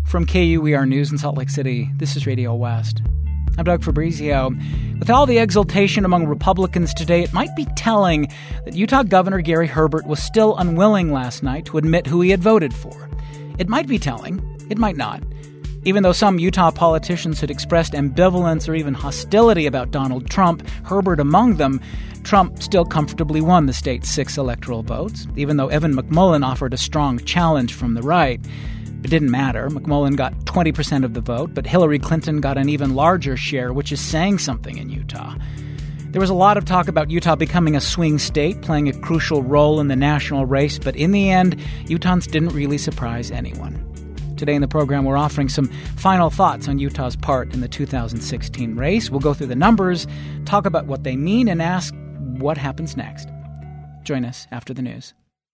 From KUER News in Salt Lake City, this is Radio West. I'm Doug Fabrizio. With all the exultation among Republicans today, it might be telling that Utah Governor Gary Herbert was still unwilling last night to admit who he had voted for. It might be telling. It might not. Even though some Utah politicians had expressed ambivalence or even hostility about Donald Trump, Herbert among them, Trump still comfortably won the state's 6 electoral votes, even though Evan McMullin offered a strong challenge from the right. It didn't matter. McMullin got 20% of the vote, but Hillary Clinton got an even larger share, which is saying something in Utah. There was a lot of talk about Utah becoming a swing state, playing a crucial role in the national race, but in the end, Utahns didn't really surprise anyone. Today in the program, we're offering some final thoughts on Utah's part in the 2016 race. We'll go through the numbers, talk about what they mean, and ask what happens next. Join us after the news.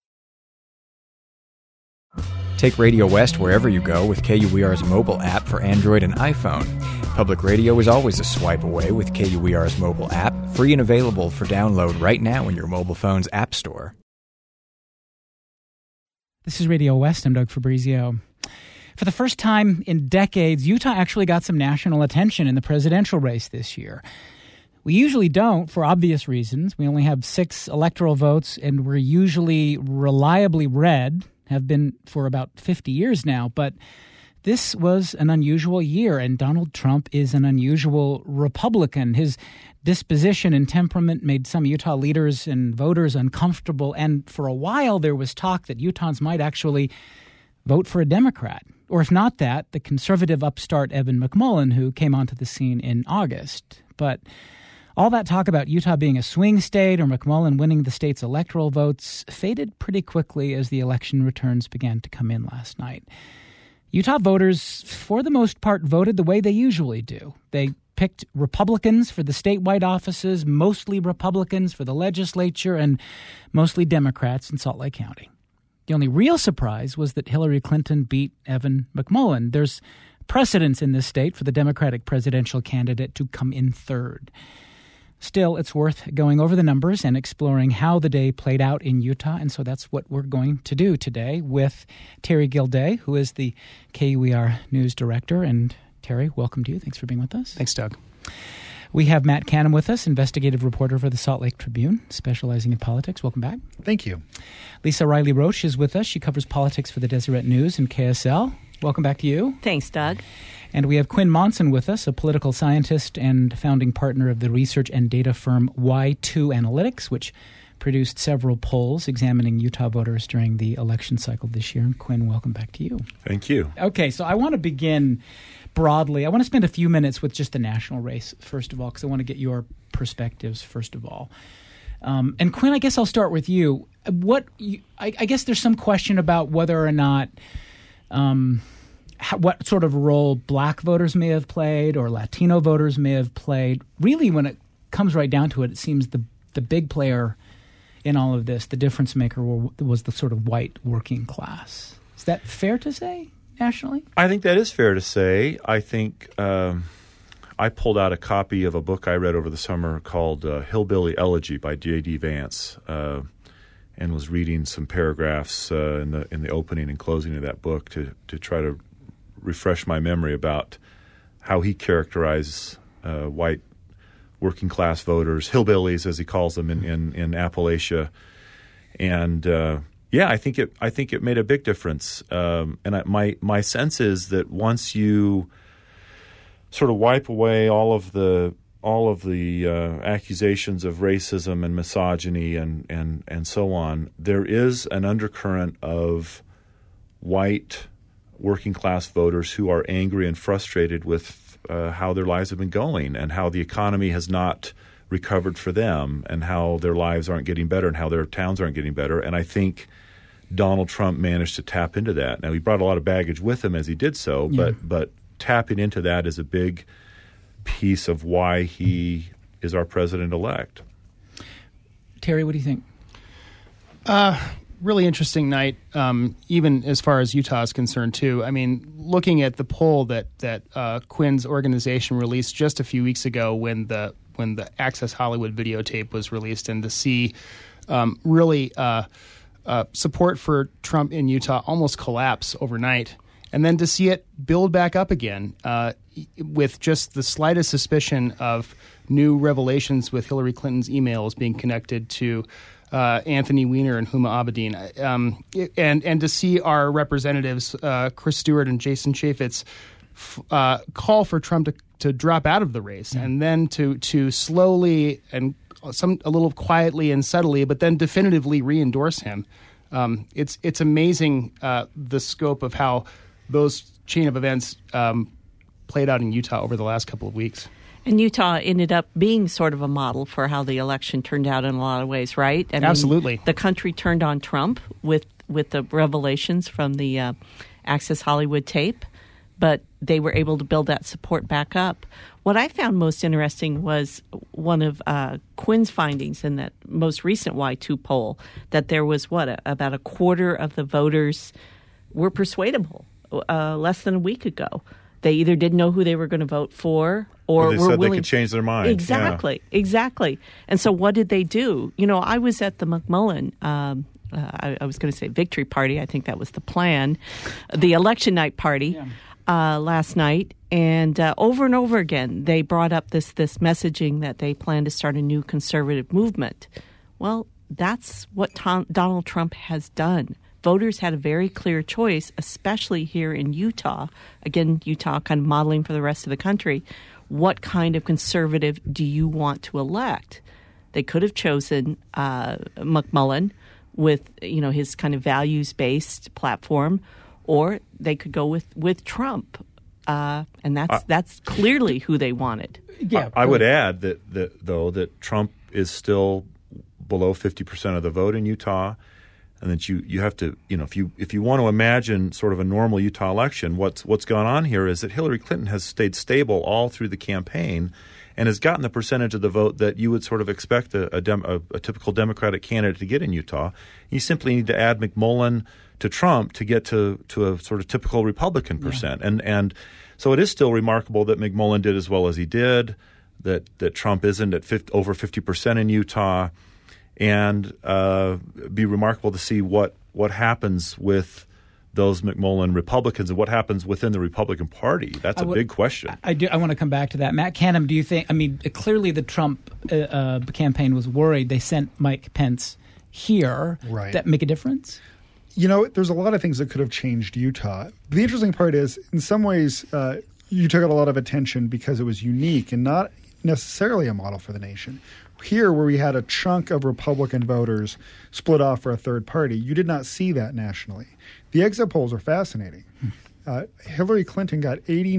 Take Radio West wherever you go with KUER's mobile app for Android and iPhone. Public radio is always a swipe away with KUER's mobile app, free and available for download right now in your mobile phone's app store. This is Radio West. I'm Doug Fabrizio. For the first time in decades, Utah actually got some national attention in the presidential race this year. We usually don't, for obvious reasons. We only have 6 electoral votes, and we're usually reliably red, have been for about 50 years now. But this was an unusual year, and Donald Trump is an unusual Republican. His disposition and temperament made some Utah leaders and voters uncomfortable, and for a while there was talk that Utahns might actually vote for a Democrat. Or if not that, the conservative upstart Evan McMullin, who came onto the scene in August. But all that talk about Utah being a swing state or McMullin winning the state's electoral votes faded pretty quickly as the election returns began to come in last night. Utah voters, for the most part, voted the way they usually do. They picked Republicans for the statewide offices, mostly Republicans for the legislature, and mostly Democrats in Salt Lake County. The only real surprise was that Hillary Clinton beat Evan McMullin. There's precedence in this state for the Democratic presidential candidate to come in third. Still, it's worth going over the numbers and exploring how the day played out in Utah, and so that's what we're going to do today with Terry Gilday, who is the KUER News Director. And Terry, welcome to you. Thanks for being with us. Thanks, Doug. We have Matt Canham with us, investigative reporter for the Salt Lake Tribune, specializing in politics. Welcome back. Thank you. Lisa Riley-Roche is with us. She covers politics for the Deseret News and KSL. Welcome back to you. Thanks, Doug. And we have Quinn Monson with us, a political scientist and founding partner of the research and data firm Y2 Analytics, which produced several polls examining Utah voters during the election cycle this year. And Quinn, welcome back to you. Thank you. Okay, so I want to begin broadly. I want to spend a few minutes with just the national race, first of all, because I want to get your perspectives, first of all. And Quinn, I guess I'll start with you. I guess there's some question about whether or not what sort of role black voters may have played or Latino voters may have played. Really, when it comes right down to it, it seems the big player in all of this, the difference maker, was the sort of white working class. Is that fair to say nationally? I think that is fair to say. I think I pulled out a copy of a book I read over the summer called Hillbilly Elegy by J.D. Vance, and was reading some paragraphs in the opening and closing of that book to try to refresh my memory about how he characterized white working class voters, hillbillies as he calls them in Appalachia, and I think it made a big difference. And my sense is that once you sort of wipe away all of the accusations of racism and misogyny and so on, there is an undercurrent of white working class voters who are angry and frustrated with how their lives have been going and how the economy has not recovered for them and how their lives aren't getting better and how their towns aren't getting better. And I think Donald Trump managed to tap into that. Now, he brought a lot of baggage with him as he did so, but tapping into that is a big piece of why he is our president-elect. Terry, what do you think? Really interesting night, even as far as Utah is concerned, too. I mean, looking at the poll that Quinn's organization released just a few weeks ago when the Access Hollywood videotape was released, and to see really support for Trump in Utah almost collapse overnight. and then to see it build back up again with just the slightest suspicion of new revelations with Hillary Clinton's emails being connected to Anthony Weiner and Huma Abedin, and to see our representatives Chris Stewart and Jason Chaffetz call for Trump to drop out of the race, and then to slowly and a little quietly and subtly, but then definitively re-endorse him. It's amazing the scope of how those chain of events played out in Utah over the last couple of weeks. And Utah ended up being sort of a model for how the election turned out in a lot of ways, right? I mean, absolutely. The country turned on Trump with the revelations from the Access Hollywood tape, but they were able to build that support back up. What I found most interesting was one of Quinn's findings in that most recent Y2 poll, that there was, about a quarter of the voters were persuadable less than a week ago. They either didn't know who they were going to vote for, or they were said willing. They could change their mind. Exactly. And so what did they do? I was at the McMullen, I was going to say victory party. I think that was the plan. The election night party last night. And over and over again, they brought up this messaging that they plan to start a new conservative movement. Well, that's what Donald Trump has done. Voters had a very clear choice, especially here in Utah. Again, Utah kind of modeling for the rest of the country. What kind of conservative do you want to elect? They could have chosen McMullen with his kind of values-based platform, or they could go with Trump, and that's clearly who they wanted. Yeah, I would add that Trump is still below 50% of the vote in Utah. And that you have to, if you want to imagine sort of a normal Utah election, what's gone on here is that Hillary Clinton has stayed stable all through the campaign and has gotten the percentage of the vote that you would sort of expect a typical Democratic candidate to get in Utah. You simply need to add McMullen to Trump to get to a sort of typical Republican percent. And so it is still remarkable that McMullen did as well as he did, that Trump isn't at over 50% in Utah. And be remarkable to see what happens with those McMullen Republicans and what happens within the Republican Party. That's a big question. I want to come back to that. Matt Canham, do you think? I mean, clearly the Trump campaign was worried. They sent Mike Pence here. Right. That make a difference? There's a lot of things that could have changed Utah. The interesting part is, in some ways, you took a lot of attention because it was unique and not necessarily a model for the nation. Here, where we had a chunk of Republican voters split off for a third party, you did not see that nationally. The exit polls are fascinating. Hillary Clinton got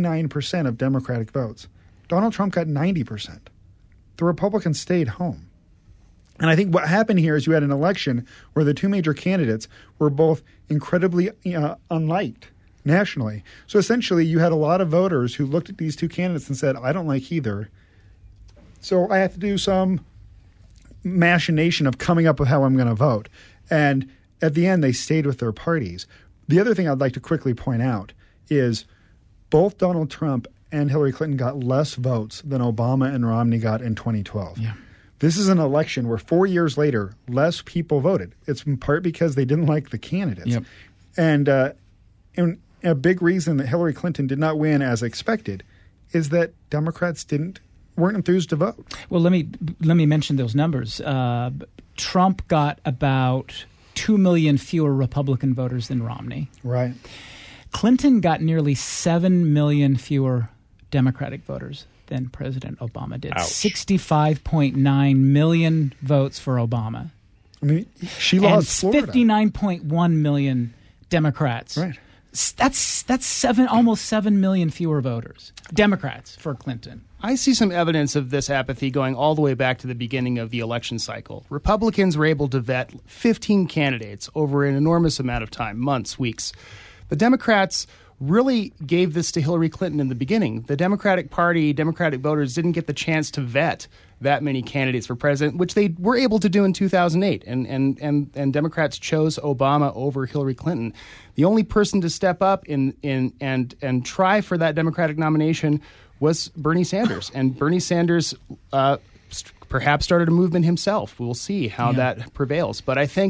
89% of Democratic votes. Donald Trump got 90%. The Republicans stayed home. And I think what happened here is you had an election where the two major candidates were both incredibly unliked nationally. So essentially, you had a lot of voters who looked at these two candidates and said, I don't like either. So I have to do some machination of coming up with how I'm going to vote. And at the end, they stayed with their parties. The other thing I'd like to quickly point out is both Donald Trump and Hillary Clinton got less votes than Obama and Romney got in 2012. Yeah. This is an election where 4 years later, less people voted. It's in part because they didn't like the candidates. Yep. And a big reason that Hillary Clinton did not win as expected is that Democrats weren't enthused to vote. Well, let me mention those numbers. Trump got about 2 million fewer Republican voters than Romney. Right. Clinton got nearly 7 million fewer Democratic voters than President Obama did. Ouch. 65.9 million votes for Obama. I mean, she lost Florida. 59.1 million Democrats. Right. That's almost 7 million fewer voters, Democrats, for Clinton. I see some evidence of this apathy going all the way back to the beginning of the election cycle. Republicans were able to vet 15 candidates over an enormous amount of time, months, weeks. The Democrats really gave this to Hillary Clinton in the beginning. The Democratic Party, Democratic voters didn't get the chance to vet that many candidates for president, which they were able to do in 2008. And Democrats chose Obama over Hillary Clinton. The only person to step up and try for that Democratic nomination was Bernie Sanders. And Bernie Sanders perhaps started a movement himself. We'll see how that prevails. But I think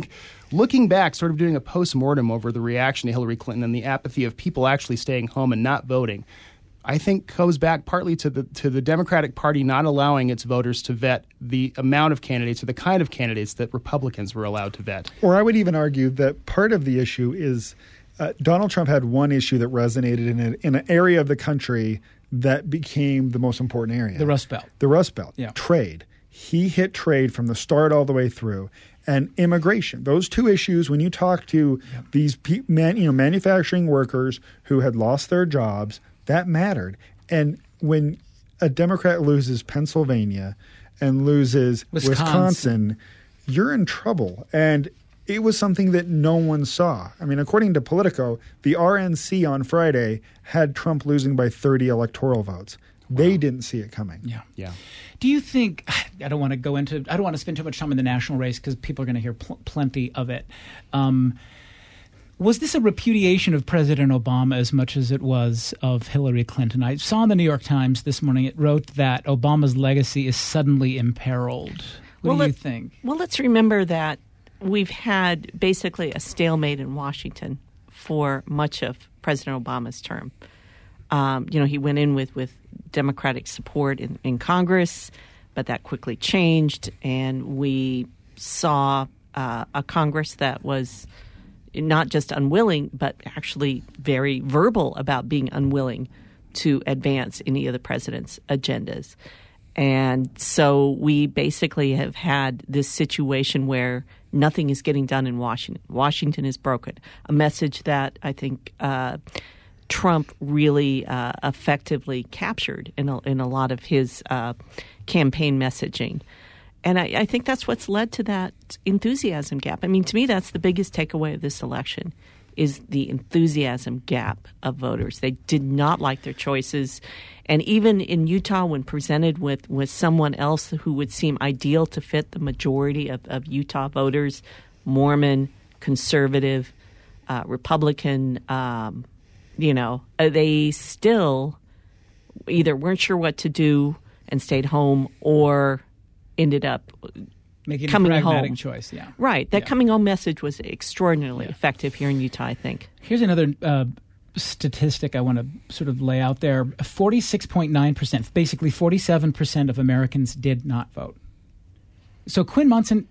looking back, sort of doing a post-mortem over the reaction to Hillary Clinton and the apathy of people actually staying home and not voting, I think goes back partly to the Democratic Party not allowing its voters to vet the amount of candidates or the kind of candidates that Republicans were allowed to vet. Or I would even argue that part of the issue is Donald Trump had one issue that resonated in an area of the country that became the most important area. The Rust Belt. The Rust Belt. Yeah. Trade. He hit trade from the start all the way through. And immigration. Those two issues, when you talk to these manufacturing workers who had lost their jobs, that mattered. And when a Democrat loses Pennsylvania and loses Wisconsin, you're in trouble. And it was something that no one saw. I mean, according to Politico, the RNC on Friday had Trump losing by 30 electoral votes. Wow. They didn't see it coming. Yeah. Do you think, I don't want to spend too much time in the national race because people are going to hear plenty of it. Was this a repudiation of President Obama as much as it was of Hillary Clinton? I saw in the New York Times this morning, it wrote that Obama's legacy is suddenly imperiled. What do you think? Well, let's remember that we've had basically a stalemate in Washington for much of President Obama's term. He went in with Democratic support in Congress, but that quickly changed, and we saw a Congress that was not just unwilling, but actually very verbal about being unwilling to advance any of the president's agendas. And so we basically have had this situation where nothing is getting done in Washington. Washington is broken. A message that I think Trump really effectively captured in a lot of his campaign messaging. And I think that's what's led to that enthusiasm gap. I mean, to me, that's the biggest takeaway of this election is the enthusiasm gap of voters. They did not like their choices. And even in Utah, when presented with someone else who would seem ideal to fit the majority of Utah voters, Mormon, conservative, Republican, they still either weren't sure what to do and stayed home or ended up making coming a pragmatic home. Choice. Yeah, right. That coming home message was extraordinarily effective here in Utah, I think. Here's another statistic I want to sort of lay out there. 46.9%, basically 47% of Americans did not vote. So Quinn Monson,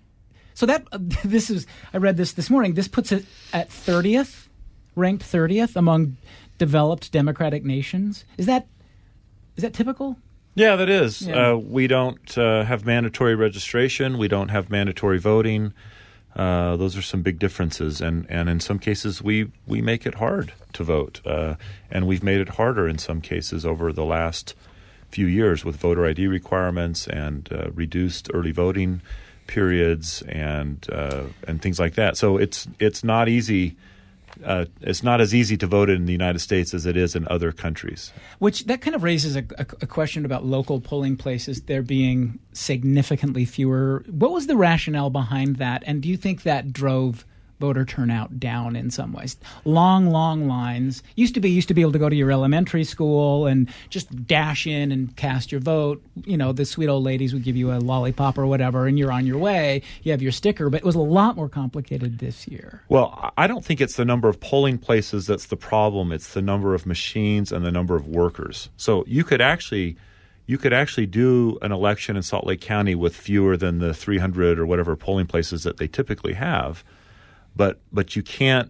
I read this morning. This puts it at 30th, ranked 30th among developed democratic nations. Is that typical? Yeah, that is. Yeah. We don't have mandatory registration. We don't have mandatory voting. Those are some big differences. And in some cases, we make it hard to vote. And we've made it harder in some cases over the last few years with voter ID requirements and reduced early voting periods and things like that. So it's not easy. It's not as easy to vote in the United States as it is in other countries. Which that kind of raises a question about local polling places, there being significantly fewer. What was the rationale behind that? And do you think that drove voter turnout down in some ways? Long lines. Used to be able to go to your elementary school and just dash in and cast your vote. The sweet old ladies would give you a lollipop or whatever, and you're on your way. You have your sticker. But it was a lot more complicated this year. Well, I don't think it's the number of polling places that's the problem. It's the number of machines and the number of workers. So you could actually do an election in Salt Lake County with fewer than the 300 or whatever polling places that they typically have. But you can't,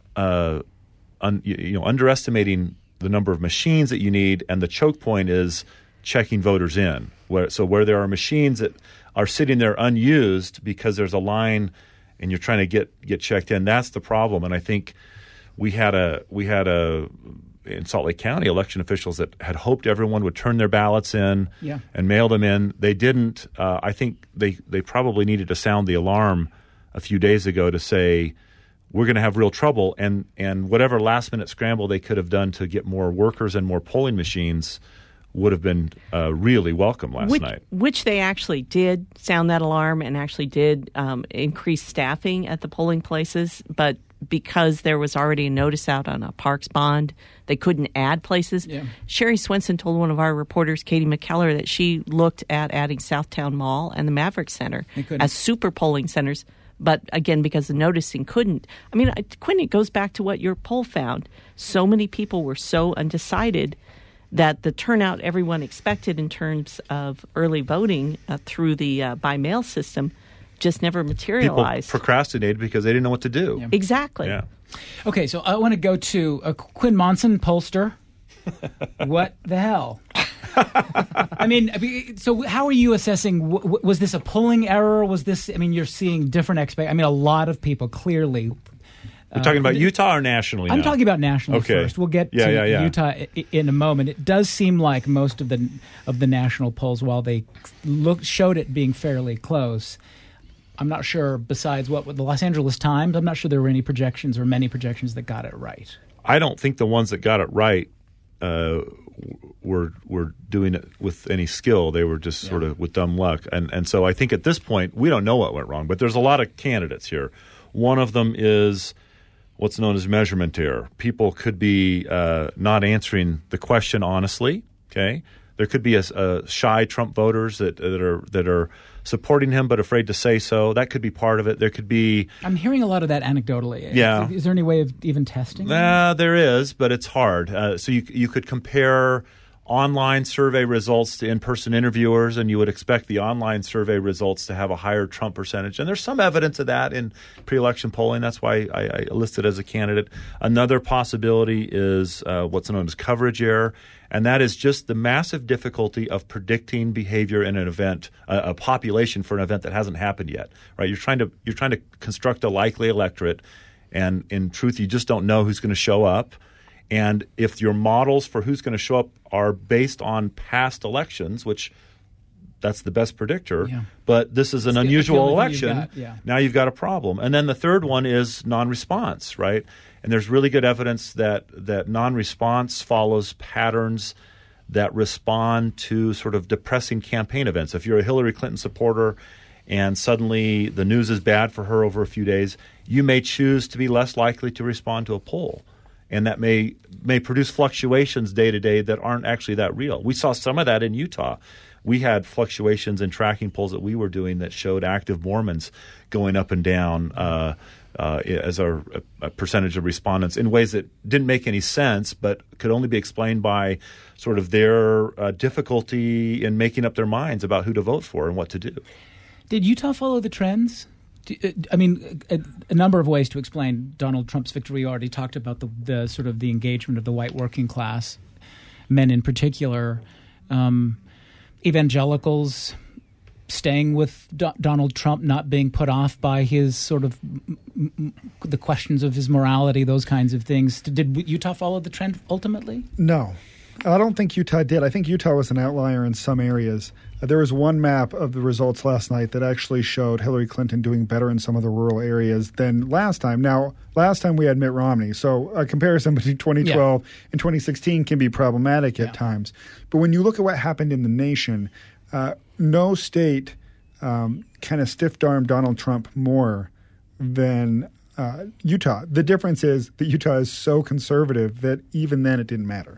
underestimating the number of machines that you need, and the choke point is checking voters in. Where there are machines that are sitting there unused because there's a line, and you're trying to get checked in. That's the problem. And I think we had in Salt Lake County election officials that had hoped everyone would turn their ballots in and mail them in. They didn't. I think they probably needed to sound the alarm a few days ago to say we're going to have real trouble, and whatever last-minute scramble they could have done to get more workers and more polling machines would have been really welcome last night. Which they actually did sound that alarm and actually did increase staffing at the polling places, but because there was already a notice out on a parks bond, they couldn't add places. Yeah. Sherry Swenson told one of our reporters, Katie McKellar, that she looked at adding Southtown Mall and the Maverick Center as super polling centers, But again, because the noticing couldn't. I mean, Quinn, it goes back to what your poll found. So many people were so undecided that the turnout everyone expected in terms of early voting through the by-mail system just never materialized. People procrastinated because they didn't know what to do. Yeah. Exactly. Yeah. Okay, so I want to go to Quinn Monson, pollster. What the hell? I mean, so how are you assessing? Was this a polling error? Was this? I mean, you're seeing different a lot of people clearly. We're talking about Utah or nationally? I'm now? talking about nationally first. We'll get to Utah in a moment. It does seem like most of the national polls, while they showed it being fairly close, I'm not sure. Besides what with the Los Angeles Times, I'm not sure there were any projections or many projections that got it right. I don't think the ones that got it right were doing it with any skill. They were just sort of with dumb luck. And so I think at this point, we don't know what went wrong. But there's a lot of candidates here. One of them is what's known as measurement error. People could be not answering the question honestly. Okay, there could be a shy Trump voters that are supporting him but afraid to say so. That could be part of it. There could be. I'm hearing a lot of that anecdotally. Yeah. Is there any way of even testing? There is, but it's hard. So you could compare online survey results to in-person interviewers, and you would expect the online survey results to have a higher Trump percentage. And there's some evidence of that in pre-election polling. That's why I listed as a candidate. Another possibility is what's known as coverage error, and that is just the massive difficulty of predicting behavior in an event, a population for an event that hasn't happened yet. Right? You're trying to construct a likely electorate, and in truth, you just don't know who's going to show up. And if your models for who's going to show up are based on past elections, which that's the best predictor, but this is an unusual election, now you've got a problem. And then the third one is non-response, right? And there's really good evidence that non-response follows patterns that respond to sort of depressing campaign events. If you're a Hillary Clinton supporter and suddenly the news is bad for her over a few days, you may choose to be less likely to respond to a poll. And that may produce fluctuations day to day that aren't actually that real. We saw some of that in Utah. We had fluctuations in tracking polls that we were doing that showed active Mormons going up and down as a percentage of respondents in ways that didn't make any sense, but could only be explained by sort of their difficulty in making up their minds about who to vote for and what to do. Did Utah follow the trends? I mean, a number of ways to explain Donald Trump's victory. We already talked about the sort of the engagement of the white working class, men in particular, evangelicals staying with Donald Trump, not being put off by his sort of the questions of his morality, those kinds of things. Did Utah follow the trend ultimately? No. I don't think Utah did. I think Utah was an outlier in some areas. There was one map of the results last night that actually showed Hillary Clinton doing better in some of the rural areas than last time. Now, last time we had Mitt Romney, so a comparison between 2012 and 2016 can be problematic at times. But when you look at what happened in the nation, no state kind of stiff-armed Donald Trump more than Utah. The difference is that Utah is so conservative that even then it didn't matter.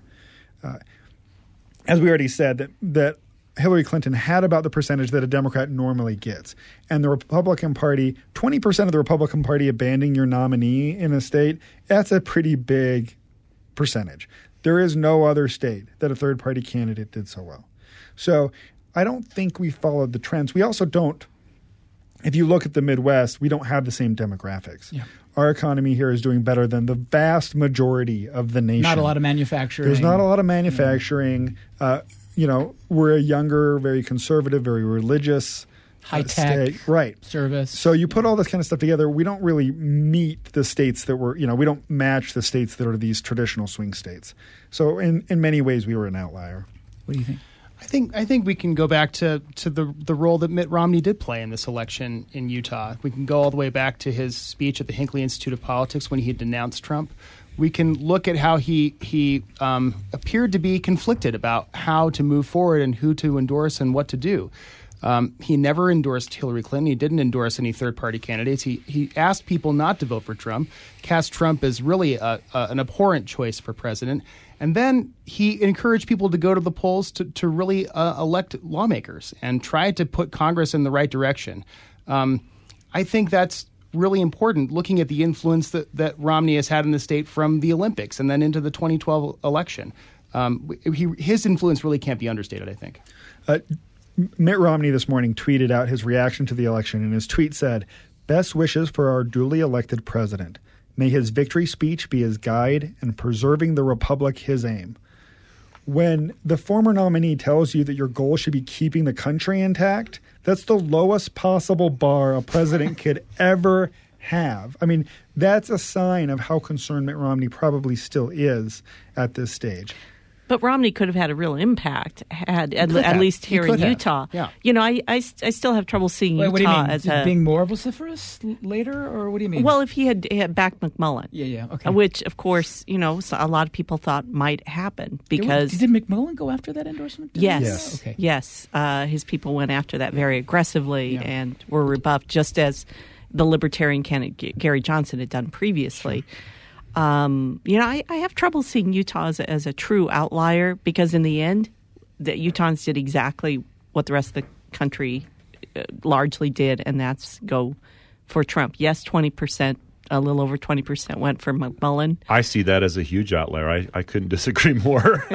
As we already said, that Hillary Clinton had about the percentage that a Democrat normally gets. And the Republican Party, 20% of the Republican Party abandoning your nominee in a state, that's a pretty big percentage. There is no other state that a third-party candidate did so well. So I don't think we followed the trends. We also don't. If you look at the Midwest, we don't have the same demographics. Yeah. Our economy here is doing better than the vast majority of the nation. Not a lot of manufacturing. There's not a lot of manufacturing. We're a younger, very conservative, very religious high-tech service. So you put all this kind of stuff together, we don't really meet the states that were, we don't match the states that are these traditional swing states. So in many ways, we were an outlier. What do you think? I think we can go back to the role that Mitt Romney did play in this election in Utah. We can go all the way back to his speech at the Hinckley Institute of Politics when he denounced Trump. We can look at how he appeared to be conflicted about how to move forward and who to endorse and what to do. He never endorsed Hillary Clinton. He didn't endorse any third-party candidates. He asked people not to vote for Trump, cast Trump as really an abhorrent choice for president. And then he encouraged people to go to the polls to really elect lawmakers and try to put Congress in the right direction. I think that's really important, looking at the influence that Romney has had in the state from the Olympics and then into the 2012 election. His influence really can't be understated, I think. Mitt Romney this morning tweeted out his reaction to the election, and his tweet said, "Best wishes for our duly elected president. May his victory speech be his guide and preserving the republic his aim." When the former nominee tells you that your goal should be keeping the country intact, that's the lowest possible bar a president could ever have. I mean, that's a sign of how concerned Mitt Romney probably still is at this stage. But Romney could have had a real impact at least here in Utah. Yeah. You know, I still have trouble seeing Utah what do you mean? as being more vociferous later, or what do you mean? Well, if he had backed McMullen. Yeah, okay. Which, of course, you know, a lot of people thought might happen because... Did McMullen go after that endorsement? Yes. Okay. Yes. His people went after that very aggressively and were rebuffed, just as the Libertarian candidate Gary Johnson had done previously. You know, I have trouble seeing Utah as a true outlier because in the end, the Utahns did exactly what the rest of the country largely did, and that's go for Trump. Yes, 20%, a little over 20% went for McMullen. I see that as a huge outlier. I couldn't disagree more.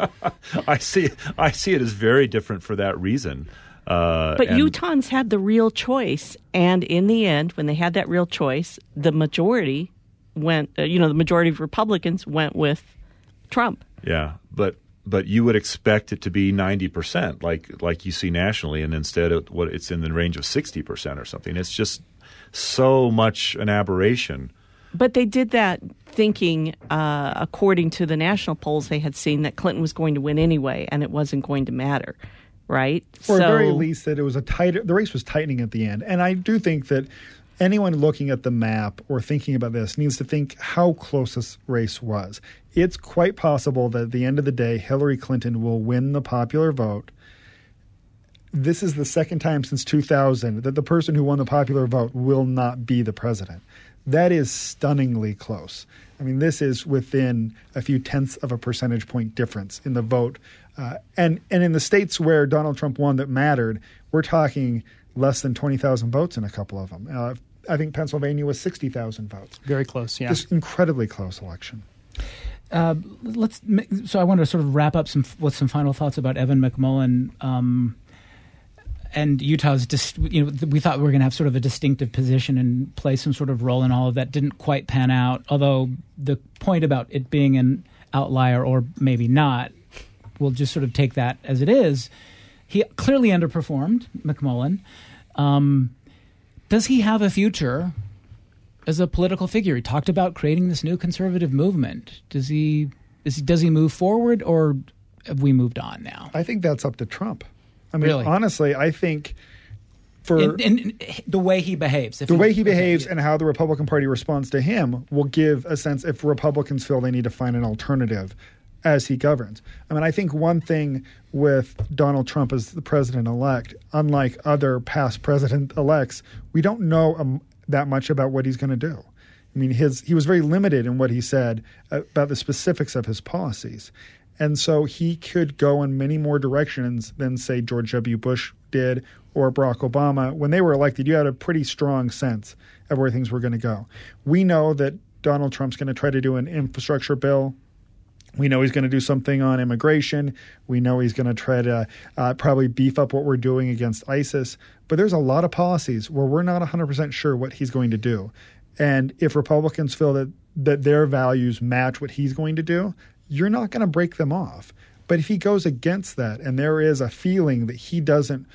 I see it as very different for that reason. But Utahns had the real choice, and in the end, when they had that real choice, the majority went. The majority of Republicans went with Trump. Yeah, but you would expect it to be 90%, like you see nationally, and instead it's in the range of 60% or something. It's just so much an aberration. But they did that thinking, according to the national polls, they had seen that Clinton was going to win anyway, and it wasn't going to matter. Right? Or at the very least that it was the race was tightening at the end. And I do think that anyone looking at the map or thinking about this needs to think how close this race was. It's quite possible that at the end of the day, Hillary Clinton will win the popular vote. This is the second time since 2000 that the person who won the popular vote will not be the president. That is stunningly close. I mean, this is within a few tenths of a percentage point difference in the vote. And in the states where Donald Trump won that mattered, we're talking less than 20,000 votes in a couple of them. I think Pennsylvania was 60,000 votes. Very close, yeah. Just incredibly close election. So I want to sort of wrap up with some final thoughts about Evan McMullen. And Utah's, we thought we were going to have sort of a distinctive position and play some sort of role in all of that. Didn't quite pan out, although the point about it being an outlier or maybe not, we'll just sort of take that as it is. He clearly underperformed, McMullen. Does he have a future as a political figure? He talked about creating this new conservative movement. Does he move forward, or have we moved on now? I think that's up to Trump. I mean, really? Honestly, I think in the way he behaves. And how the Republican Party responds to him will give a sense if Republicans feel they need to find an alternative as he governs. I mean, I think one thing with Donald Trump as the president-elect, unlike other past president-elects, we don't know that much about what he's going to do. I mean, he was very limited in what he said about the specifics of his policies. And so he could go in many more directions than, say, George W. Bush did or Barack Obama. When they were elected, you had a pretty strong sense of where things were going to go. We know that Donald Trump's going to try to do an infrastructure bill. We know he's going to do something on immigration. We know he's going to try to probably beef up what we're doing against ISIS. But there's a lot of policies where we're not 100% sure what he's going to do. And if Republicans feel that their values match what he's going to do, you're not going to break them off. But if he goes against that and there is a feeling that he doesn't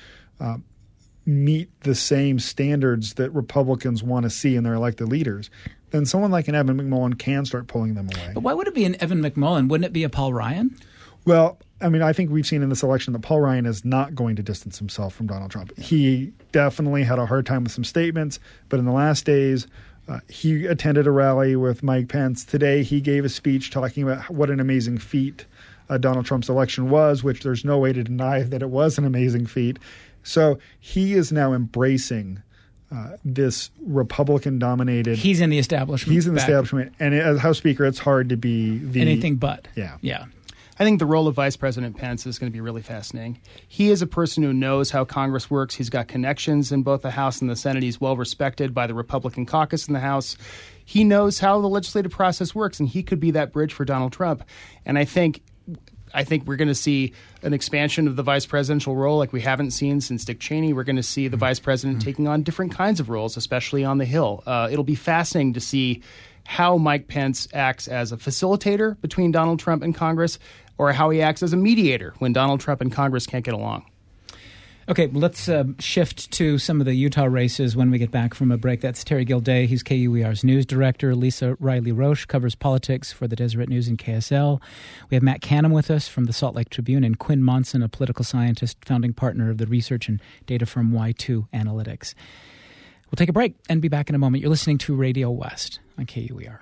meet the same standards that Republicans want to see in their elected leaders, then someone like an Evan McMullen can start pulling them away. But why would it be an Evan McMullen? Wouldn't it be a Paul Ryan? Well, I mean, I think we've seen in this election that Paul Ryan is not going to distance himself from Donald Trump. He definitely had a hard time with some statements, but in the last days, he attended a rally with Mike Pence. Today, he gave a speech talking about what an amazing feat Donald Trump's election was, which there's no way to deny that it was an amazing feat. So he is now embracing this Republican-dominated... He's in the establishment. He's in the establishment. And as House Speaker, it's hard to be the... anything but. Yeah. Yeah. I think the role of Vice President Pence is going to be really fascinating. He is a person who knows how Congress works. He's got connections in both the House and the Senate. He's well respected by the Republican caucus in the House. He knows how the legislative process works, and he could be that bridge for Donald Trump. And I think we're going to see an expansion of the vice presidential role like we haven't seen since Dick Cheney. We're going to see the vice president taking on different kinds of roles, especially on the Hill. It'll be fascinating to see how Mike Pence acts as a facilitator between Donald Trump and Congress, or how he acts as a mediator when Donald Trump and Congress can't get along. Okay, let's shift to some of the Utah races when we get back from a break. That's Terry Gilday. He's KUER's news director. Lisa Riley-Roche covers politics for the Deseret News and KSL. We have Matt Canham with us from the Salt Lake Tribune, and Quinn Monson, a political scientist, founding partner of the research and data firm Y2 Analytics. We'll take a break and be back in a moment. You're listening to Radio West on KUER.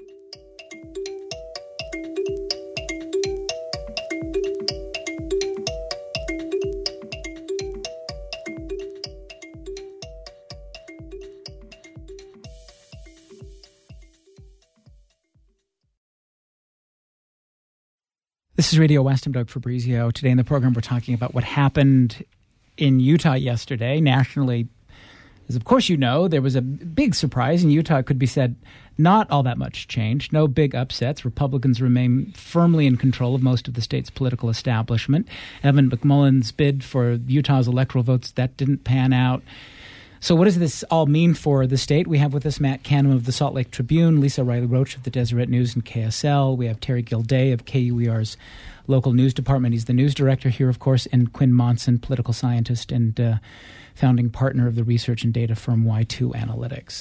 This is Radio West. I'm Doug Fabrizio. Today in the program, we're talking about what happened in Utah yesterday. Nationally, as of course you know, there was a big surprise. In Utah, it could be said not all that much changed. No big upsets. Republicans remain firmly in control of most of the state's political establishment. Evan McMullen's bid for Utah's electoral votes, that didn't pan out. So what does this all mean for the state? We have with us Matt Canham of the Salt Lake Tribune, Lisa Riley-Roche of the Deseret News and KSL. We have Terry Gilday of KUER's local news department. He's the news director here, of course, and Quinn Monson, political scientist and founding partner of the research and data firm Y2 Analytics.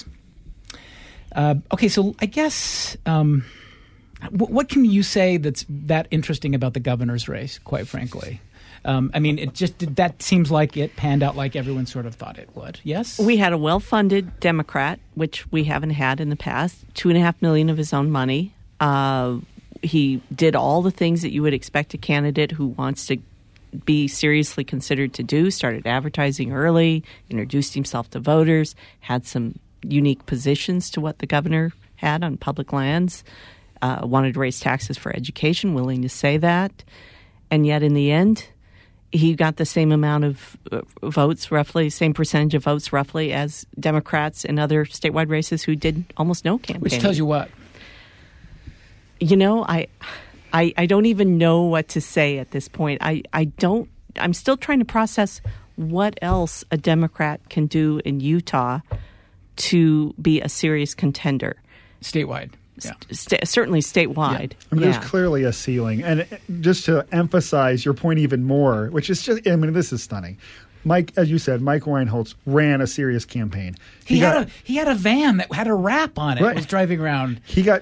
Okay, so I guess what can you say that's that interesting about the governor's race, quite frankly? I mean, that seems like it panned out like everyone sort of thought it would. Yes? We had a well-funded Democrat, which we haven't had in the past, $2.5 million of his own money. He did all the things that you would expect a candidate who wants to be seriously considered to do, started advertising early, introduced himself to voters, had some unique positions to what the governor had on public lands, wanted to raise taxes for education, willing to say that. And yet in the end, he got the same amount of votes, roughly, same percentage of votes, roughly, as Democrats in other statewide races who did almost no campaigning. Which tells you what? You know, I don't even know what to say at this point. I'm still trying to process what else a Democrat can do in Utah to be a serious contender. Statewide. Yeah. Certainly statewide. Yeah. I mean, there's clearly a ceiling. And just to emphasize your point even more, which is just, I mean, this is stunning. Mike, as you said, Mike Reinholz ran a serious campaign. He had a van that had a wrap on it. Right. Was driving around. He got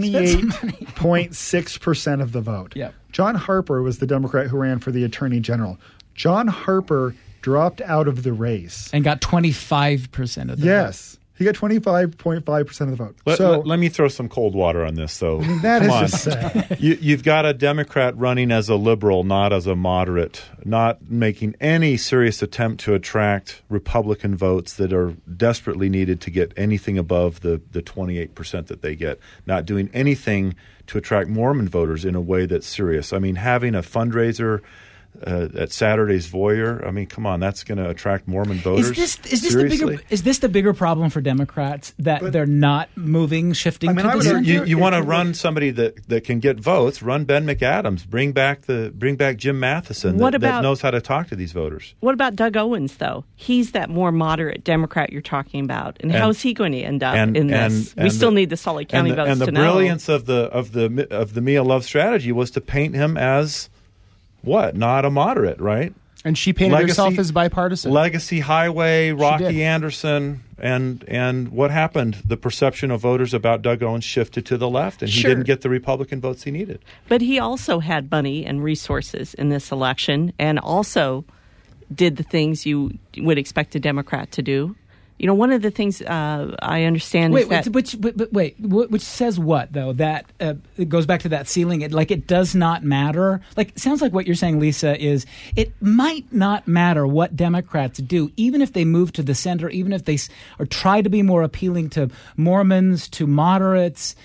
28.6% of the vote. Yep. John Harper was the Democrat who ran for the Attorney General. John Harper dropped out of the race. And got 25% of the vote. Yes. He got 25.5% of the vote. Let me throw some cold water on this, though. I mean, that is just sad. You've got a Democrat running as a liberal, not as a moderate, not making any serious attempt to attract Republican votes that are desperately needed to get anything above the 28% that they get, not doing anything to attract Mormon voters in a way that's serious. I mean, having a fundraiser at Saturday's Voyeur, I mean, come on, that's going to attract Mormon voters. Is this the bigger problem for Democrats that they're not shifting to the center? You want to run somebody that can get votes? Run Ben McAdams. Bring back Jim Matheson that knows how to talk to these voters. What about Doug Owens, though? He's that more moderate Democrat you're talking about, and how's he going to end up in this? We still need the Salt Lake County votes to know. And the brilliance of the Mia Love strategy was to paint him as what? Not a moderate, right? And she painted herself as bipartisan. Legacy Highway, Rocky Anderson, and what happened? The perception of voters about Doug Owens shifted to the left, and he didn't get the Republican votes he needed. But he also had money and resources in this election, and also did the things you would expect a Democrat to do. You know, one of the things I understand is that... Which says what, though? That it goes back to that ceiling. It does not matter. It sounds like what you're saying, Lisa, is it might not matter what Democrats do, even if they move to the center, even if they try to be more appealing to Mormons, to moderates.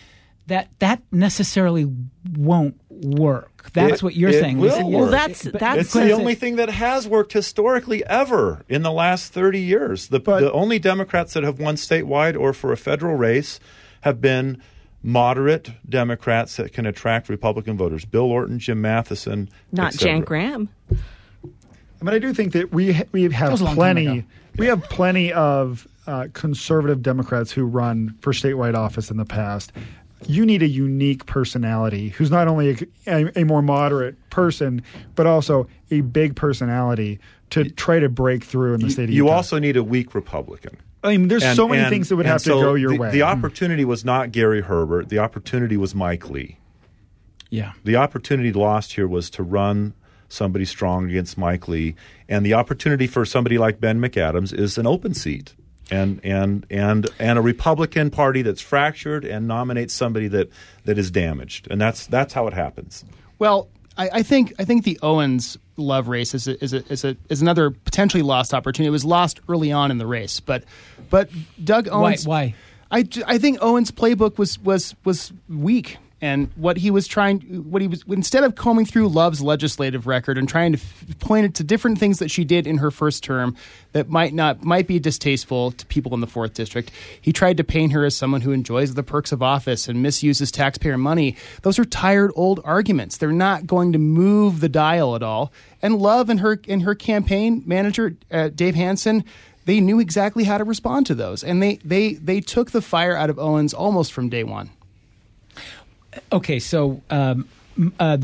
that necessarily won't work. That's what you're saying. Will Lisa. work. Well, that's It's the only thing that has worked historically ever in the last 30 years. The only Democrats that have won statewide or for a federal race have been moderate Democrats that can attract Republican voters. Bill Orton, Jim Matheson, not Jan Graham. But I do think that we have plenty of conservative Democrats who run for statewide office in the past. You need a unique personality who's not only a more moderate person, but also a big personality to try to break through in the state of Utah. You also need a weak Republican. I mean, there's so many things that would have to go your way. The opportunity was not Gary Herbert. The opportunity was Mike Lee. Yeah. The opportunity lost here was to run somebody strong against Mike Lee. And the opportunity for somebody like Ben McAdams is an open seat. And a Republican Party that's fractured and nominates somebody that is damaged, and that's how it happens. Well, I think the Owens Love race is another potentially lost opportunity. It was lost early on in the race, but Doug Owens. Why? I think Owens' playbook was weak. And what he was instead of combing through Love's legislative record and trying to point it to different things that she did in her first term that might be distasteful to people in the 4th District, he tried to paint her as someone who enjoys the perks of office and misuses taxpayer money. Those are tired old arguments. They're not going to move the dial at all. And Love and her campaign manager, Dave Hansen, they knew exactly how to respond to those, and they took the fire out of Owens almost from day one. Okay, so I want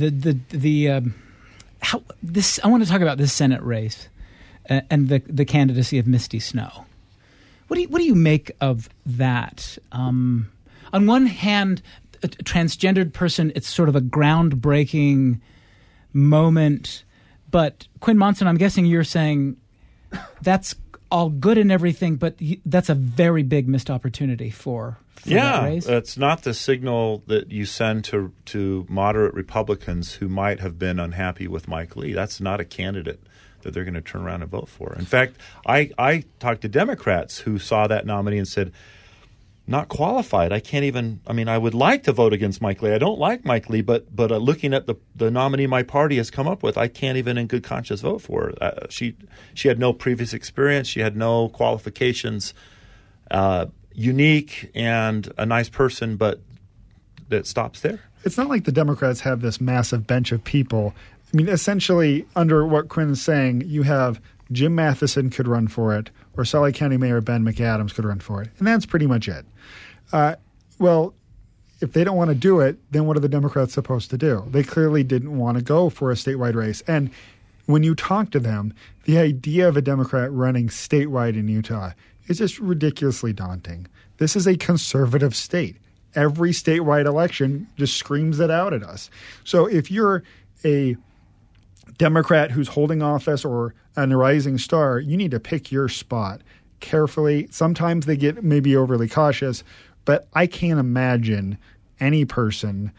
to talk about this Senate race and the candidacy of Misty Snow. What do you make of that? On one hand, a transgendered person, it's sort of a groundbreaking moment, but Quinn Monson, I'm guessing you're saying that's all good and everything, but that's a very big missed opportunity for that race. It's not the signal that you send to moderate Republicans who might have been unhappy with Mike Lee. That's not a candidate that they're going to turn around and vote for. In fact, I talked to Democrats who saw that nominee and said, not qualified. I would like to vote against Mike Lee. I don't like Mike Lee, but looking at the nominee my party has come up with, I can't even in good conscience vote for her. She had no previous experience. She had no qualifications. Unique and a nice person, but that stops there. It's not like the Democrats have this massive bench of people. I mean, essentially, under what Quinn is saying, you have Jim Matheson could run for it, or Sally County Mayor Ben McAdams could run for it. And that's pretty much it. Well, if they don't want to do it, then what are the Democrats supposed to do? They clearly didn't want to go for a statewide race. And when you talk to them, the idea of a Democrat running statewide in Utah is just ridiculously daunting. This is a conservative state. Every statewide election just screams it out at us. So if you're a Democrat who's holding office or an rising star, you need to pick your spot carefully. Sometimes they get maybe overly cautious, but I can't imagine any person,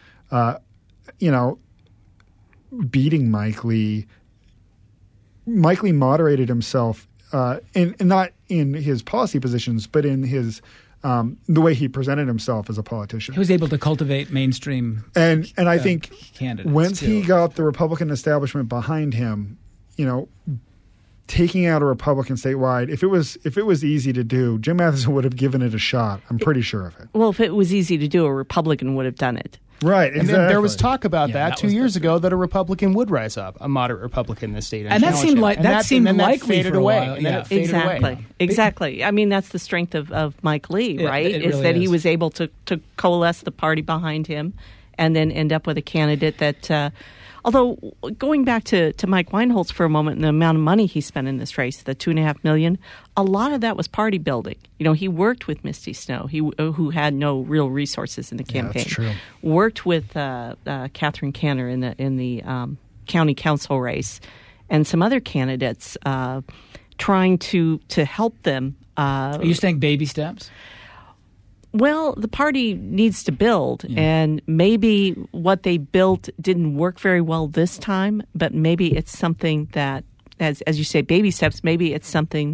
beating Mike Lee. Mike Lee moderated himself, and not in his policy positions, but in his the way he presented himself as a politician. He was able to cultivate mainstream and I think candidates once too. he got the Republican establishment behind him, taking out a Republican statewide, if it was easy to do, Jim Matheson would have given it a shot. I'm pretty sure of it. Well, if it was easy to do, a Republican would have done it. Right, exactly. And there was talk about that 2 years ago truth. that a Republican would rise up, a moderate Republican in the state, and that seemed like likely for a while. And then it faded away. Exactly. I mean, that's the strength of Mike Lee, right? It is really that is. he was able to coalesce the party behind him, and then end up with a candidate that. Although going back to Mike Weinholz for a moment and the amount of money he spent in this race, the $2.5 million, a lot of that was party building. He worked with Misty Snow, who had no real resources in the campaign. That's true. Worked with Catherine Canner in the county council race, and some other candidates trying to help them. Are you saying baby steps? Well, the party needs to build, and maybe what they built didn't work very well this time, but maybe it's something that, as you say, baby steps, maybe it's something that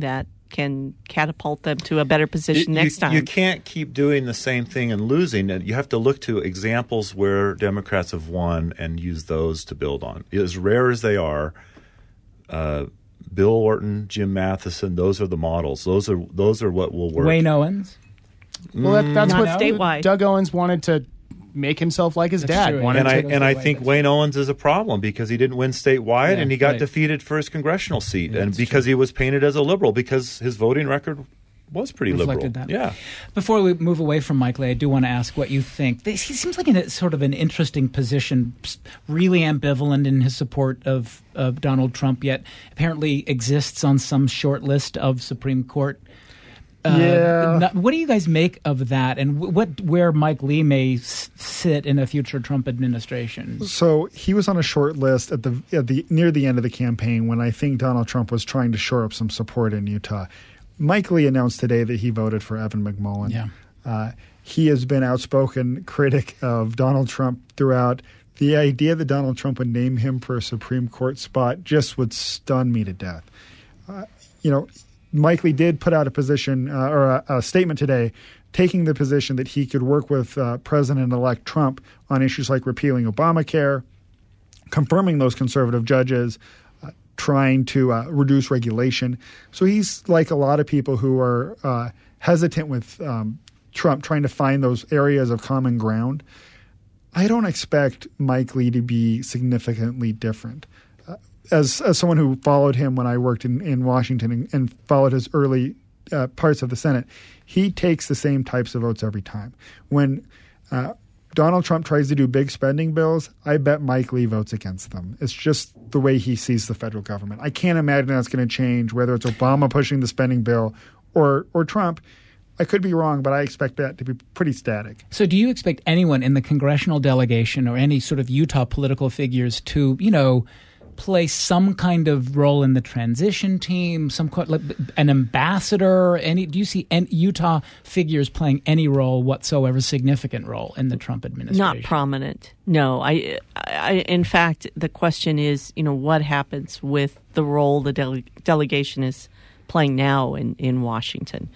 can catapult them to a better position next time. You can't keep doing the same thing and losing. You have to look to examples where Democrats have won and use those to build on. As rare as they are, Bill Orton, Jim Matheson, those are the models. Those are what will work. Wayne Owens? Well, that's Not what statewide. Doug Owens wanted to make himself like his dad. true. Wanted And to- I think Wayne Owens is a problem because he didn't win statewide Yeah, and he got right. defeated for his congressional seat, Yeah, and that's because he was painted as a liberal because his voting record was pretty Reflected liberal. that. Yeah. Before we move away from Mike Lee, I do want to ask what you think. He seems like in a sort of an interesting position, really ambivalent in his support of Donald Trump, yet apparently exists on some short list of Supreme Court. What do you guys make of that, and where Mike Lee may sit in a future Trump administration? So he was on a short list at the near the end of the campaign when I think Donald Trump was trying to shore up some support in Utah. Mike Lee announced today that he voted for Evan McMullin. Yeah. He has been outspoken critic of Donald Trump throughout. The idea that Donald Trump would name him for a Supreme Court spot just would stun me to death. Mike Lee did put out a position or a statement today taking the position that he could work with President-elect Trump on issues like repealing Obamacare, confirming those conservative judges, trying to reduce regulation. So he's like a lot of people who are hesitant with Trump, trying to find those areas of common ground. I don't expect Mike Lee to be significantly different. As someone who followed him when I worked in Washington and followed his early parts of the Senate, he takes the same types of votes every time. When Donald Trump tries to do big spending bills, I bet Mike Lee votes against them. It's just the way he sees the federal government. I can't imagine that's going to change, whether it's Obama pushing the spending bill or Trump. I could be wrong, but I expect that to be pretty static. So do you expect anyone in the congressional delegation or any sort of Utah political figures to, play some kind of role in the transition team, an ambassador? Do you see Utah figures playing any role whatsoever, significant role in the Trump administration? Not prominent. No. I in fact, the question is, what happens with the role the delegation is playing now in Washington?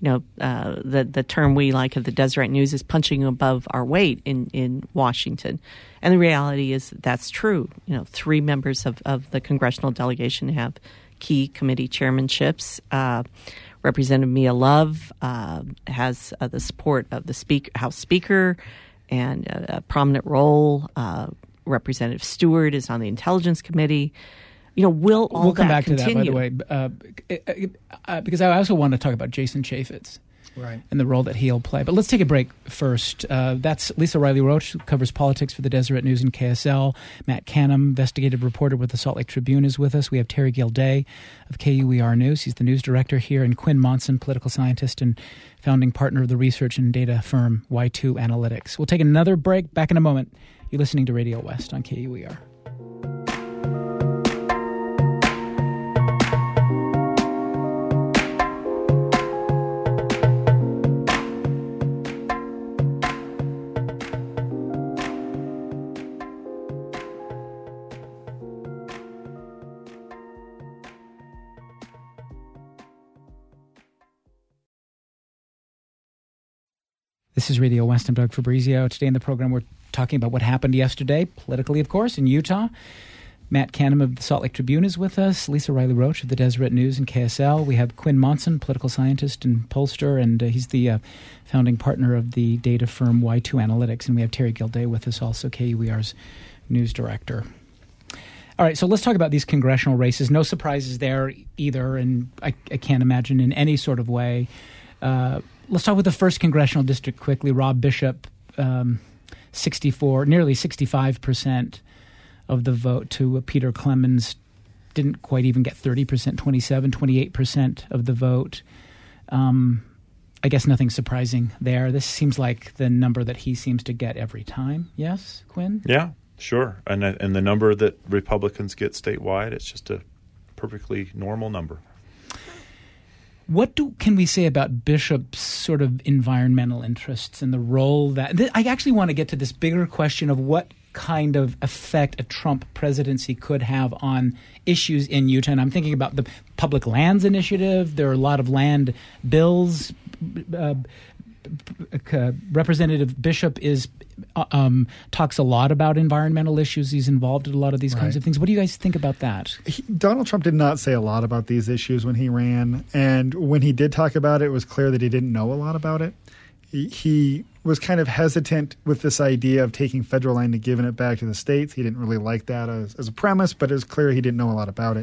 The term we like at the Deseret News is punching above our weight in Washington. And the reality is that's true. 3 members of the congressional delegation have key committee chairmanships. Representative Mia Love has the support of the House Speaker and a prominent role. Representative Stewart is on the Intelligence Committee. We'll come back continue? to that, by the way, because I also want to talk about Jason Chaffetz. Right. And the role that he'll play. But let's take a break first. That's Lisa Riley-Roach, who covers politics for the Deseret News and KSL. Matt Canham, investigative reporter with the Salt Lake Tribune, is with us. We have Terry Gilday of KUER News. He's the news director here. And Quinn Monson, political scientist and founding partner of the research and data firm Y2 Analytics. We'll take another break. Back in a moment. You're listening to Radio West on KUER. This is Radio West. I'm Doug Fabrizio. Today in the program, we're talking about what happened yesterday, politically, of course, in Utah. Matt Canham of the Salt Lake Tribune is with us. Lisa Riley-Roach of the Deseret News and KSL. We have Quinn Monson, political scientist and pollster, and he's the founding partner of the data firm Y2 Analytics. And we have Terry Gilday with us, also KUER's news director. All right, so let's talk about these congressional races. No surprises there either, and I can't imagine in any sort of way. Let's start with the first congressional district quickly. Rob Bishop, nearly 65% of the vote to Peter Clemens. Didn't quite even get 30%, 28% of the vote. I guess nothing surprising there. This seems like the number that he seems to get every time. Yes, Quinn? Yeah, sure. And the number that Republicans get statewide, it's just a perfectly normal number. What can we say about Bishop's sort of environmental interests and the role that I actually want to get to this bigger question of what kind of effect a Trump presidency could have on issues in Utah. And I'm thinking about the Public Lands Initiative. There are a lot of land bills. Representative Bishop talks a lot about environmental issues. He's involved in a lot of these kinds of things. What do you guys think about that? Donald Trump did not say a lot about these issues when he ran. And when he did talk about it was clear that he didn't know a lot about it. He was kind of hesitant with this idea of taking federal land and giving it back to the states. He didn't really like that as a premise, but it's clear he didn't know a lot about it.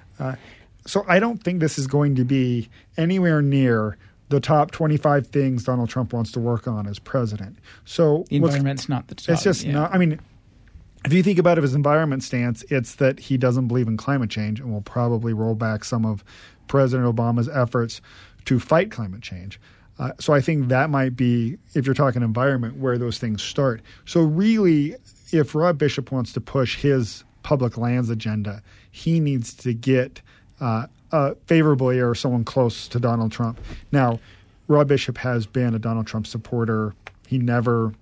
So I don't think this is going to be anywhere near the top 25 things Donald Trump wants to work on as president. So the environment's not the top. It's just not. I mean, if you think about his environment stance, it's that he doesn't believe in climate change and will probably roll back some of President Obama's efforts to fight climate change. So I think that might be, if you're talking environment, where those things start. So really, if Rob Bishop wants to push his public lands agenda, he needs to get favorably or someone close to Donald Trump. Now, Rob Bishop has been a Donald Trump supporter. He never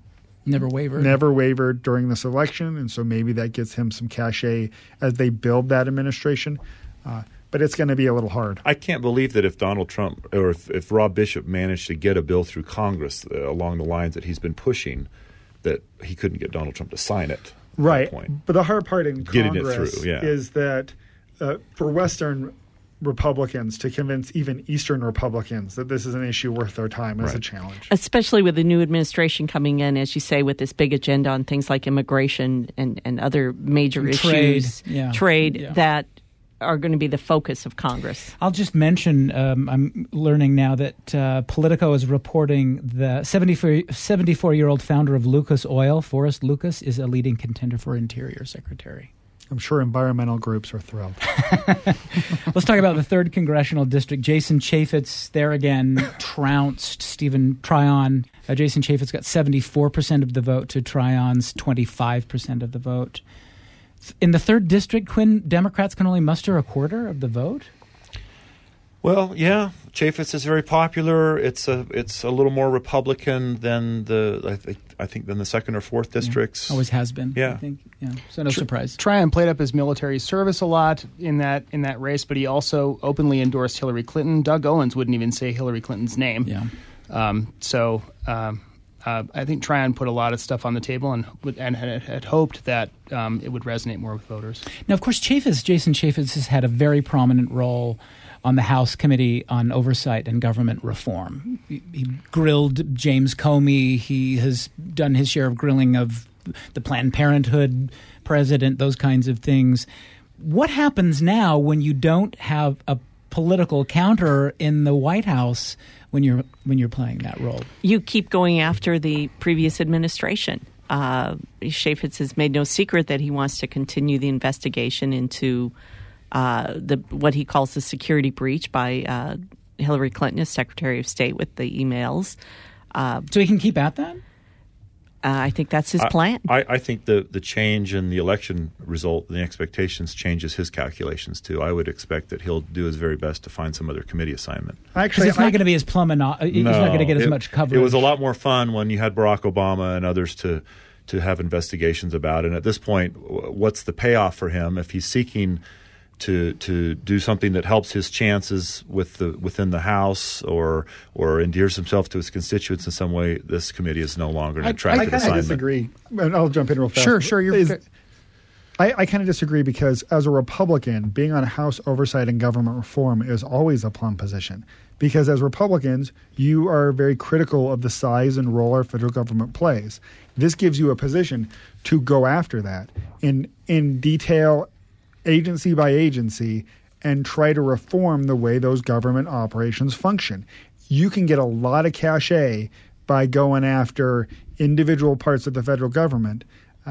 wavered during this election, and so maybe that gets him some cachet as they build that administration. But it's going to be a little hard. I can't believe that if Donald Trump or if Rob Bishop managed to get a bill through Congress along the lines that he's been pushing, that he couldn't get Donald Trump to sign it. Right. But the hard part in Congress through, is that for Western Republicans to convince even Eastern Republicans that this is an issue worth their time is a challenge. Especially with the new administration coming in, as you say, with this big agenda on things like immigration and other major issues, trade that are going to be the focus of Congress. I'll just mention, I'm learning now that Politico is reporting the 74-year-old founder of Lucas Oil, Forrest Lucas, is a leading contender for Interior Secretary. I'm sure environmental groups are thrilled. Let's talk about the 3rd Congressional District. Jason Chaffetz, there again, trounced Stephen Tryon. Jason Chaffetz got 74% of the vote to Tryon's 25% of the vote. In the 3rd District, Quinn, Democrats can only muster a quarter of the vote? Well, yeah, Chaffetz is very popular. It's a little more Republican than I think than the 2nd or 4th districts. Always has been. Yeah. I think. Yeah. So no surprise. Tryon played up his military service a lot in that race, but he also openly endorsed Hillary Clinton. Doug Owens wouldn't even say Hillary Clinton's name. Yeah. I think Tryon put a lot of stuff on the table and had hoped that it would resonate more with voters. Now, of course, Jason Chaffetz has had a very prominent role on the House Committee on Oversight and Government Reform. He grilled James Comey. He has done his share of grilling of the Planned Parenthood president, those kinds of things. What happens now when you don't have a political counter in the White House when you're playing that role? You keep going after the previous administration. Chaffetz has made no secret that he wants to continue the investigation into what he calls the security breach by Hillary Clinton as Secretary of State with the emails. So he can keep at that? I think that's his plan. I think the change in the election result, the expectations, changes his calculations too. I would expect that he'll do his very best to find some other committee assignment. Actually, it's not going to be as plumb and he's not going to get as much coverage. It was a lot more fun when you had Barack Obama and others to have investigations about. And at this point, what's the payoff for him if he's seeking to do something that helps his chances within the House or endears himself to his constituents in some way? This committee is no longer an attractive assignment. I disagree. I'll jump in real fast. Sure. I kind of disagree because as a Republican, being on House Oversight and Government Reform is always a plum position. Because as Republicans, you are very critical of the size and role our federal government plays. This gives you a position to go after that in detail, agency by agency, and try to reform the way those government operations function. You can get a lot of cachet by going after individual parts of the federal government.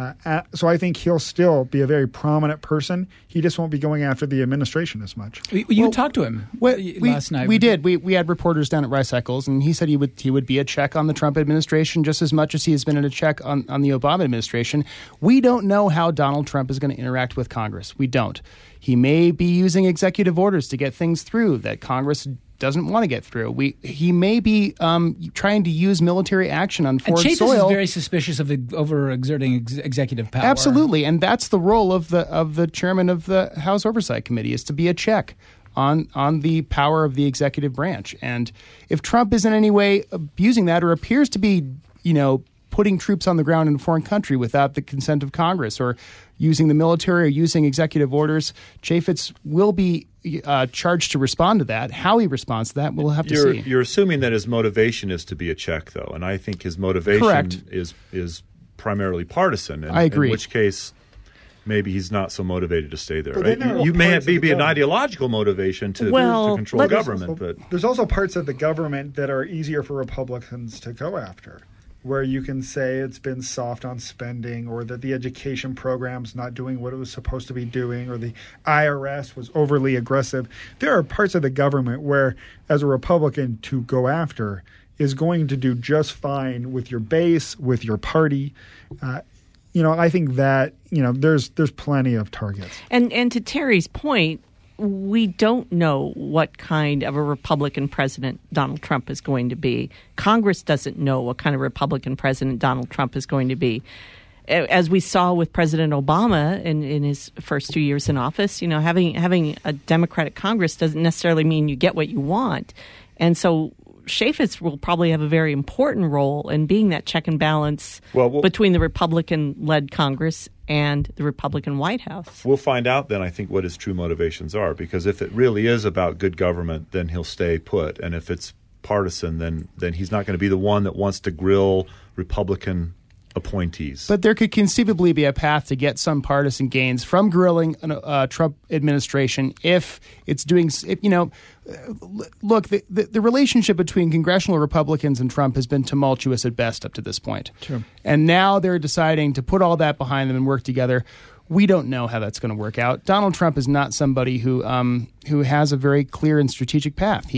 So I think he'll still be a very prominent person. He just won't be going after the administration as much. You talked to him last night. We did. We had reporters down at Rice Eccles, and he said he would be a check on the Trump administration just as much as he has been a check on the Obama administration. We don't know how Donald Trump is going to interact with Congress. We don't. He may be using executive orders to get things through that Congress doesn't want to get through. He may be trying to use military action on foreign Chafetz soil. is very suspicious of overexerting executive power. Absolutely, and that's the role of the chairman of the House Oversight Committee, is to be a check on the power of the executive branch. And if Trump is in any way abusing that, or appears to be, putting troops on the ground in a foreign country without the consent of Congress, or using the military or using executive orders, Chafetz will be charged to respond to that. How he responds to that, we'll have to see. You're assuming that his motivation is to be a check, though, and I think his motivation Correct. is primarily partisan. And, I agree. In which case, maybe he's not so motivated to stay there. But then there are You may parts of the be an government. ideological motivation to control government, but There's also parts of the government that are easier for Republicans to go after, where you can say it's been soft on spending, or that the education program's not doing what it was supposed to be doing, or the IRS was overly aggressive. There are parts of the government where, as a Republican, to go after is going to do just fine with your base, with your party. I think that there's plenty of targets. And to Terry's point, we don't know what kind of a Republican president Donald Trump is going to be. Congress doesn't know what kind of Republican president Donald Trump is going to be. As we saw with President Obama in his first 2 years in office, having a Democratic Congress doesn't necessarily mean you get what you want. And so Chafetz will probably have a very important role in being that check and balance between the Republican-led Congress and the Republican White House. We'll find out then, I think, what his true motivations are, because if it really is about good government, then he'll stay put. And if it's partisan, then he's not going to be the one that wants to grill Republican appointees. But there could conceivably be a path to get some partisan gains from grilling a Trump administration if it's doing, look, the relationship between congressional Republicans and Trump has been tumultuous at best up to this point. Sure. And now they're deciding to put all that behind them and work together. We don't know how that's going to work out. Donald Trump is not somebody who has a very clear and strategic path.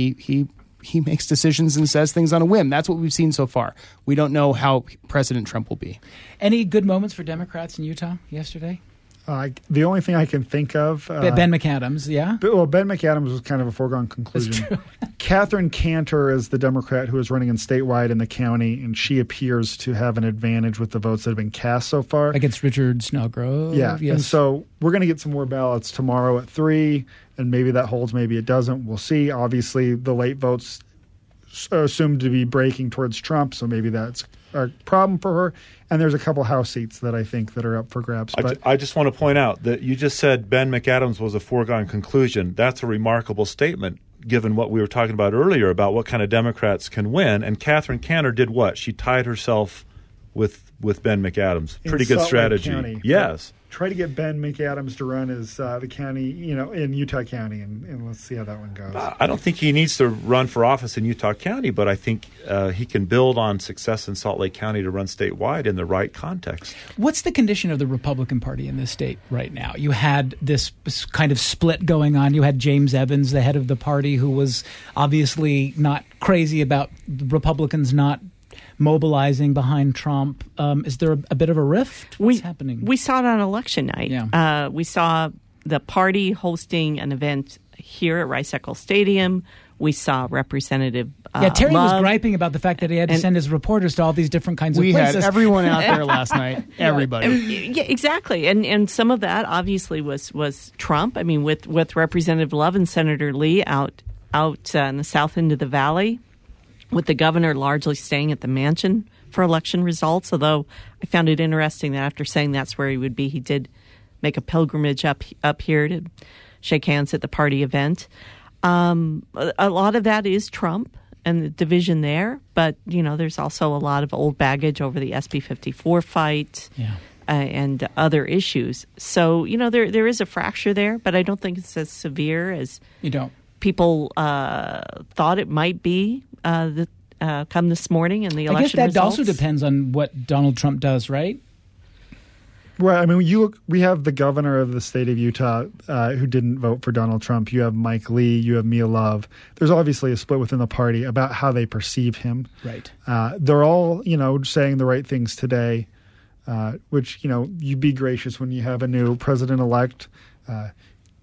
He makes decisions and says things on a whim. That's what we've seen so far. We don't know how President Trump will be. Any good moments for Democrats in Utah yesterday? The only thing I can think of... Ben McAdams, yeah? Ben McAdams was kind of a foregone conclusion. That's true. Catherine Cantor is the Democrat who is running in statewide in the county, and she appears to have an advantage with the votes that have been cast so far. Against Richard Snellgrove. Yeah, yes. And so we're going to get some more ballots tomorrow at 3, and maybe that holds, maybe it doesn't. We'll see. Obviously, the late votes are assumed to be breaking towards Trump, so maybe that's a problem for her. And there's a couple House seats that I think that are up for grabs. But I just want to point out that you just said Ben McAdams was a foregone conclusion. That's a remarkable statement, given what we were talking about earlier about what kind of Democrats can win. And Catherine Cantor did what? She tied herself with Ben McAdams. Pretty good strategy. County. Yes. Try to get Ben McAdams to run as the county, in Utah County, and let's see how that one goes. I don't think he needs to run for office in Utah County, but I think he can build on success in Salt Lake County to run statewide in the right context. What's the condition of the Republican Party in this state right now? You had this kind of split going on. You had James Evans, the head of the party, who was obviously not crazy about Republicans not mobilizing behind Trump. Is there a bit of a rift? What's happening? We saw it on election night. Yeah. We saw the party hosting an event here at Rice-Eccles Stadium. We saw Representative Terry Love. was griping about the fact that he had to send his reporters to all these different kinds of places. We had everyone out there last night. Everybody. Yeah, exactly. And some of that obviously was Trump. I mean, with Representative Love and Senator Lee out in the south end of the valley, with the governor largely staying at the mansion for election results, although I found it interesting that after saying that's where he would be, he did make a pilgrimage up here to shake hands at the party event. A lot of that is Trump and the division there, but, there's also a lot of old baggage over the SB 54 fight and other issues. So, there is a fracture there, but I don't think it's as severe as people thought it might be come this morning in the election I guess that results. also depends on what Donald Trump does, right? Well, I mean, we have the governor of the state of Utah who didn't vote for Donald Trump. You have Mike Lee. You have Mia Love. There's obviously a split within the party about how they perceive him. Right. They're all, saying the right things today, which, you'd be gracious when you have a new president-elect.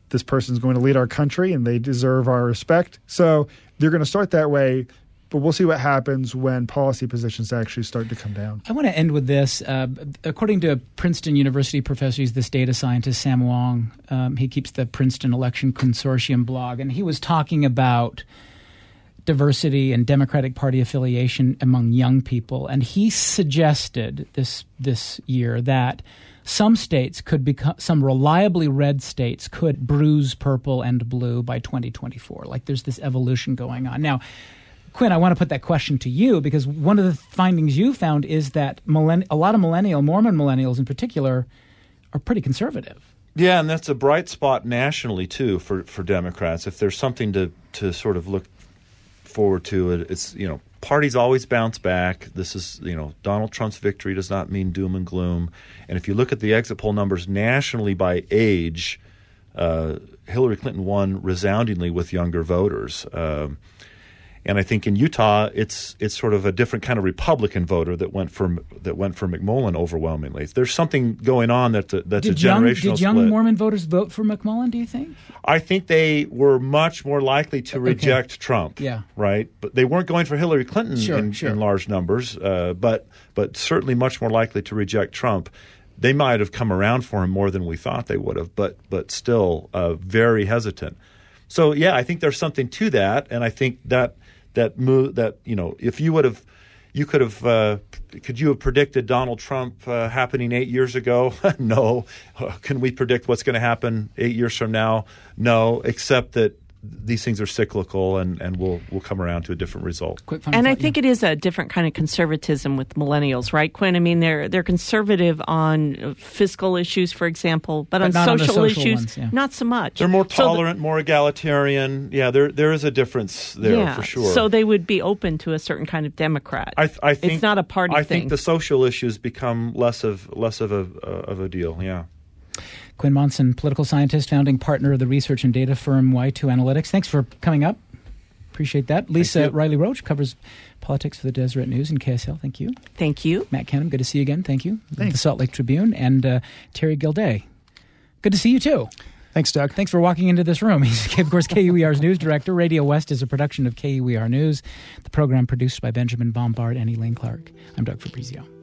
this person's going to lead our country and they deserve our respect. So they're going to start that way. But we'll see what happens when policy positions actually start to come down. I want to end with this. According to Princeton University professor, he's this data scientist, Sam Wong. He keeps the Princeton Election Consortium blog, and he was talking about diversity and Democratic Party affiliation among young people. And he suggested this year that some states could become, some reliably red states could bruise purple and blue by 2024. Like there's this evolution going on. Now, Quinn, I want to put that question to you because one of the findings you found is that a lot of Mormon millennials in particular, are pretty conservative. Yeah, and that's a bright spot nationally, too, for Democrats. If there's something to sort of look forward to, it's, parties always bounce back. This is, Donald Trump's victory does not mean doom and gloom. And if you look at the exit poll numbers nationally by age, Hillary Clinton won resoundingly with younger voters. And I think in Utah, it's sort of a different kind of Republican voter that went for McMullen overwhelmingly. There's something going on that's a generational split. Did young Mormon voters vote for McMullen, do you think? I think they were much more likely to reject Trump. Yeah. Right? But they weren't going for Hillary Clinton in large numbers, but certainly much more likely to reject Trump. They might have come around for him more than we thought they would have, but still very hesitant. So, yeah, I think there's something to that, and I think that if could you have predicted Donald Trump happening 8 years ago? No. Can we predict what's going to happen 8 years from now? No, except that these things are cyclical and we'll come around to a different result. And I think it is a different kind of conservatism with millennials, right, Quinn? I mean, they're conservative on fiscal issues, for example, but on social issues, not so much. They're more tolerant, more egalitarian. Yeah, there is a difference there for sure. So they would be open to a certain kind of Democrat. I think it's not a party thing. I think the social issues become less of a deal. Yeah. Quinn Monson, political scientist, founding partner of the research and data firm Y2 Analytics. Thanks for coming up. Appreciate that. Lisa Riley Roach covers politics for the Deseret News and KSL. Thank you. Thank you. Matt Canham, good to see you again. Thank you. Thanks. The Salt Lake Tribune. And Terry Gilday, good to see you too. Thanks, Doug. Thanks for walking into this room. He's, of course, KUER's news director. Radio West is a production of KUER News. The program produced by Benjamin Bombard and Elaine Clark. I'm Doug Fabrizio.